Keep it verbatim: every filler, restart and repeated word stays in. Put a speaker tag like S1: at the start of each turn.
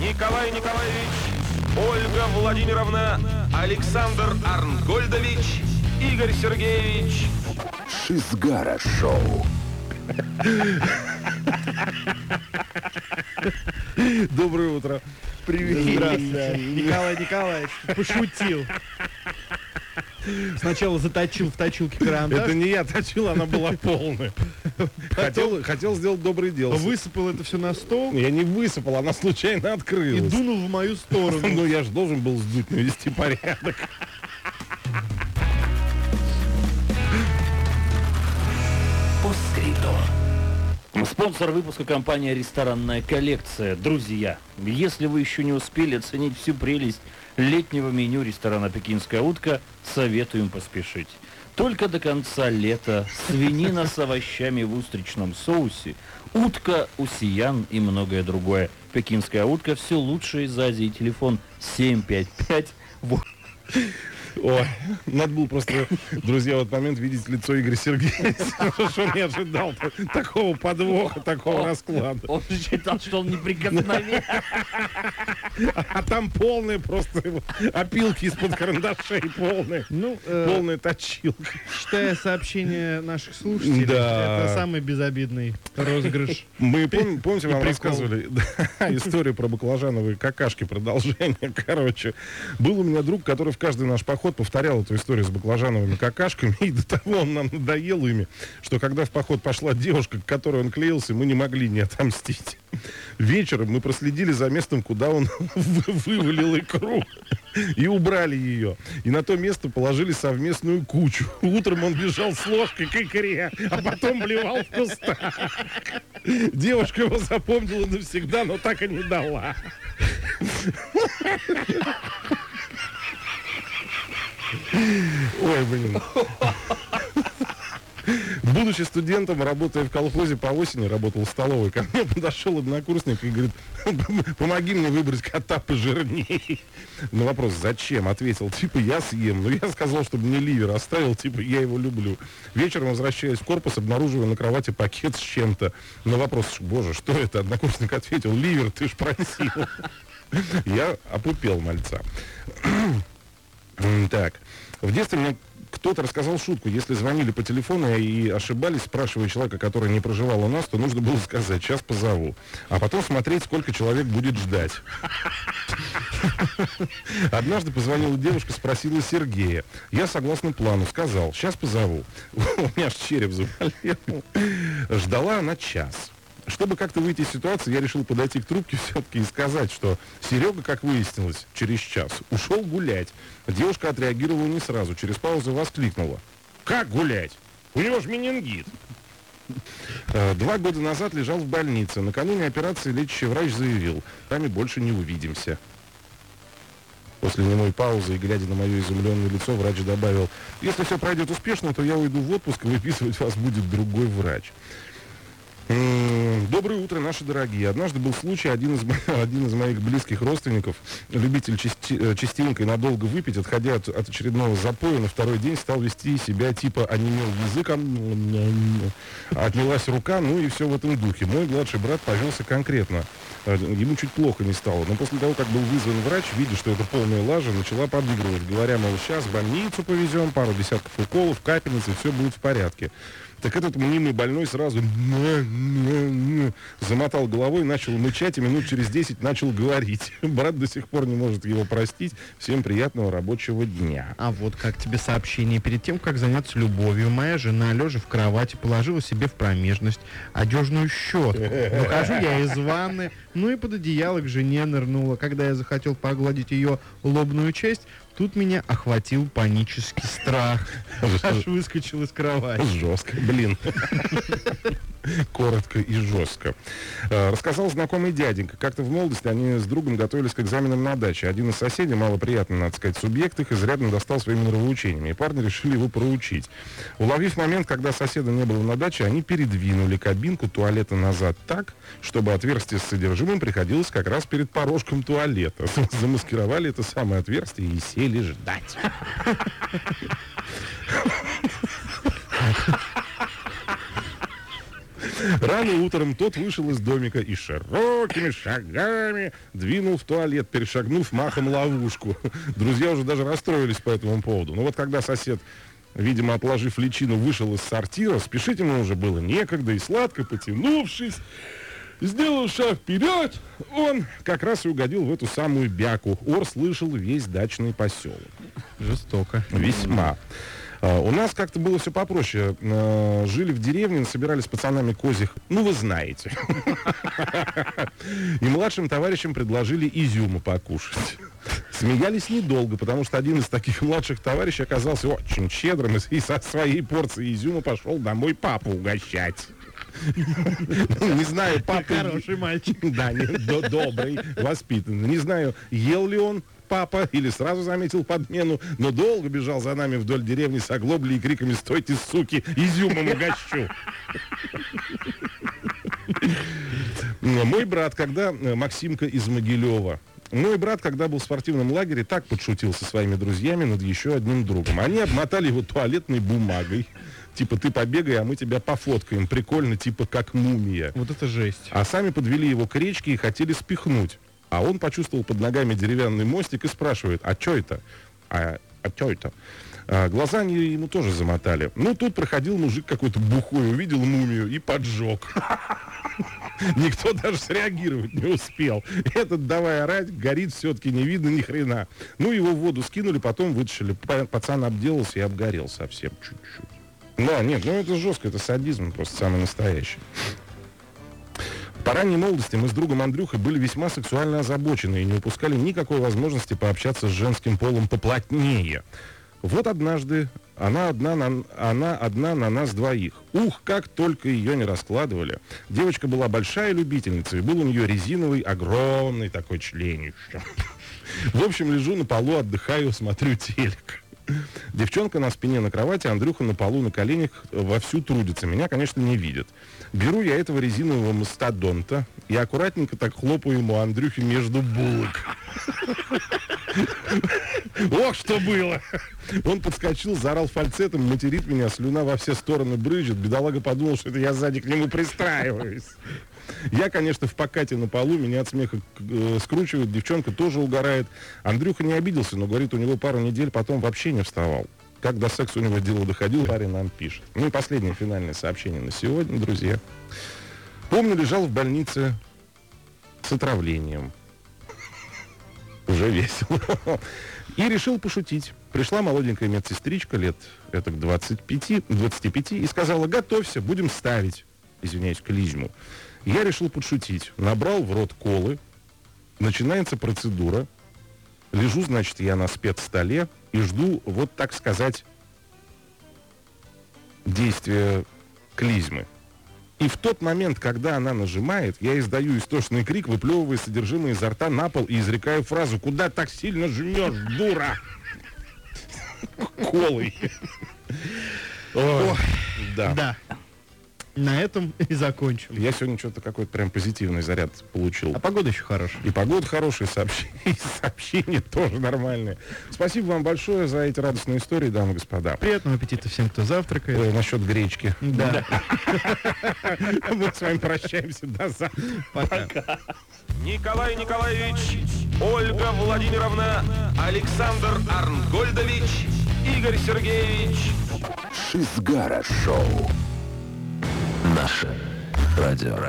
S1: Николай Николаевич, Ольга Владимировна, Александр Арнгольдович, Игорь Сергеевич.
S2: Шизгара-шоу.
S3: Доброе утро. Привет.
S4: Здравствуйте. Николай Николаевич пошутил. Сначала заточил в точилке карандаш.
S3: Это не я точил, она была полная. Хотел, хотел сделать доброе дело.
S4: Высыпал это все на стол.
S3: Я не высыпал, она случайно
S4: И
S3: открылась.
S4: дунул в мою сторону.
S3: Ну я же должен был сдуть, навести порядок.
S5: Спонсор выпуска — компания «Ресторанная коллекция». Друзья, если вы еще не успели оценить всю прелесть летнего меню ресторана «Пекинская утка», советуем поспешить. Только до конца лета свинина с овощами в устричном соусе, утка, усиян и многое другое. «Пекинская утка» — все лучшее из Азии. Телефон семь пять пять.
S3: Ой, надо было просто, друзья, в этот момент видеть лицо Игоря Сергеевича, что не ожидал такого подвоха, такого расклада.
S5: Он же считал, что он неприкосновенный.
S3: А там полные просто опилки из-под карандашей, полные,
S4: Ну, э,
S3: полная точилка.
S4: читая сообщения наших слушателей,
S3: Да.
S4: это самый безобидный розыгрыш.
S3: Мы, пом- помните, вам
S4: прикол.
S3: рассказывали да, историю про баклажановые какашки, продолжение. Короче, был у меня друг, который в каждый наш поход повторял эту историю с баклажановыми какашками, и до того он нам надоел ими, что когда в поход пошла девушка, к которой он клеился, мы не могли не отомстить. Вечером мы проследили за местом, куда он вывалил икру, и убрали ее. И на то место положили совместную кучу. Утром он бежал с ложкой к икре, а потом блевал в кустах. Девушка его запомнила навсегда, но так и не дала. Ой, блин. Будучи студентом, работая в колхозе по осени, работал в столовой, ко мне подошел однокурсник и говорит: помоги мне выбрать кота пожирней. На вопрос, зачем, ответил, типа, я съем. Но я сказал, чтобы мне ливер оставил, типа, я его люблю. Вечером, возвращаясь в корпус, обнаруживаю на кровати пакет с чем-то. На вопрос, боже, что это? Однокурсник ответил: ливер, ты ж просил. Я опупел мальца. Так, в детстве мне кто-то рассказал шутку: если звонили по телефону и ошибались, спрашивая человека, который не проживал у нас, то нужно было сказать: сейчас позову. А потом смотреть, сколько человек будет ждать. Однажды позвонила девушка, спросила Сергея. Я, согласно плану, сказал: сейчас позову. У меня аж череп заболел. Ждала она час. Чтобы как-то выйти из ситуации, я решил подойти к трубке все-таки и сказать, что Серега, как выяснилось, через час ушел гулять. Девушка отреагировала не сразу, через паузу воскликнула: как гулять? У него же менингит. Два года назад лежал в больнице. Накануне операции лечащий врач заявил: сами больше не увидимся. После немой паузы и глядя на мое изумленное лицо, врач добавил: если все пройдет успешно, то я уйду в отпуск, и выписывать вас будет другой врач. Доброе утро, наши дорогие. Однажды был случай, один из, один из моих близких родственников, любитель части, частенько и надолго выпить, отходя от, от очередного запоя, на второй день стал вести себя типа онемел язык, отнялась рука, ну и все в этом духе. Мой младший брат повелся конкретно. Ему чуть плохо не стало, но после того, как был вызван врач, видя, что это полная лажа, начала подыгрывать, говоря, мол, сейчас в больницу повезем, пару десятков уколов, капельницы, все будет в порядке. Так этот мнимый больной сразу замотал головой, начал мычать, и минут через десять начал говорить. Брат до сих пор не может его простить. Всем приятного рабочего дня.
S4: А вот как тебе сообщение. Перед тем, как заняться любовью, моя жена, лежа в кровати, положила себе в промежность одежную щетку. Выхожу я из ванны, ну и под одеяло к жене нырнула. Когда я захотел погладить ее лобную часть, тут меня охватил панический страх. Аж выскочил из кровати.
S3: Жестко, блин. Коротко и жестко. Рассказал знакомый дяденька. Как-то в молодости они с другом готовились к экзаменам на даче. Один из соседей, малоприятный, надо сказать, субъект, их изрядно достал своими нравоучениями. И парни решили его проучить. Уловив момент, когда соседа не было на даче, они передвинули кабинку туалета назад так, чтобы отверстие с содержимым приходилось как раз перед порожком туалета. Замаскировали это самое отверстие и сели ждать. Рано утром тот вышел из домика и широкими шагами двинул в туалет, перешагнув махом ловушку. Друзья уже даже расстроились по этому поводу. Но вот когда сосед, видимо, отложив личину, вышел из сортира, спешить ему уже было некогда, и сладко потянувшись, сделал шаг вперед, он как раз и угодил в эту самую бяку. Ор слышал весь дачный поселок.
S4: Жестоко.
S3: Весьма. А, у нас как-то было все попроще. А, жили в деревне, собирали с пацанами козьих, ну вы знаете. И младшим товарищам предложили изюма покушать. Смеялись недолго, потому что один из таких младших товарищей оказался очень щедрым и со своей порцией изюма пошел домой папу угощать. Не знаю, папа...
S4: Хороший мальчик.
S3: Да, не, до, добрый, воспитанный. Не знаю, ел ли он папа или сразу заметил подмену, но долго бежал за нами вдоль деревни с оглоблей и криками «Стойте, суки, изюмом угощу!» Мой брат, когда... Максимка из Могилева. Мой брат, когда был в спортивном лагере, так подшутил со своими друзьями над еще одним другом. Они обмотали его туалетной бумагой. Типа, ты побегай, а мы тебя пофоткаем. Прикольно, типа, как мумия.
S4: Вот это жесть.
S3: А сами подвели его к речке и хотели спихнуть. А он почувствовал под ногами деревянный мостик и спрашивает, а что это? А, а что это? А, глаза они ему тоже замотали. Ну, тут проходил мужик какой-то бухой, увидел мумию и поджег. Никто даже среагировать не успел. Этот, давай орать, горит, все-таки не видно ни хрена. Ну, его в воду скинули, потом вытащили. Пацан обделался и обгорел совсем чуть-чуть. Да, нет, ну это жестко, это садизм просто самый настоящий. По ранней молодости мы с другом Андрюхой были весьма сексуально озабочены и не упускали никакой возможности пообщаться с женским полом поплотнее. Вот однажды она одна на, она одна на нас двоих. Ух, как только ее не раскладывали. Девочка была большая любительница, и был у нее резиновый, огромный такой членище. В общем, лежу на полу, отдыхаю, смотрю телек. Девчонка на спине на кровати, Андрюха на полу на коленях вовсю трудится. Меня, конечно, не видят. Беру я этого резинового мастодонта и аккуратненько так хлопаю ему Андрюхе между булок. Ох, что было! Он подскочил, заорал фальцетом, материт меня, слюна во все стороны брызжет. Бедолага подумал, что это я сзади к нему пристраиваюсь. Я, конечно, в покате на полу, меня от смеха э, скручивают, девчонка тоже угорает. Андрюха не обиделся, но, говорит, у него пару недель потом вообще не вставал. Как до секса у него дело доходило, парень нам пишет. Ну и последнее финальное сообщение на сегодня, друзья. Помню, лежал в больнице с отравлением. Уже весело. И решил пошутить. Пришла молоденькая медсестричка лет это к двадцати пяти, двадцати пяти и сказала, готовься, будем ставить, извиняюсь, клизму. Я решил подшутить. Набрал в рот колы. Начинается процедура. Лежу, значит, я на спецстоле и жду, вот так сказать, действия клизмы. И в тот момент, когда она нажимает, я издаю истошный крик, выплевывая содержимое изо рта на пол и изрекаю фразу «Куда так сильно жмешь, дура?» Колой. Ой, да.
S4: Да. На этом и закончим.
S3: Я сегодня что-то какой-то прям позитивный заряд получил.
S4: А погода еще хорошая.
S3: И погода хорошая, и сообщения, и сообщения тоже нормальные. Спасибо вам большое за эти радостные истории, дамы и господа.
S4: Приятного аппетита всем, кто завтракает.
S3: Ой, насчет гречки.
S4: Да.
S3: Мы с вами прощаемся. До завтра.
S4: Пока.
S1: Николай Николаевич, Ольга Владимировна, Александр Арнгольдович, Игорь Сергеевич.
S2: Шизгара шоу. Наше радио.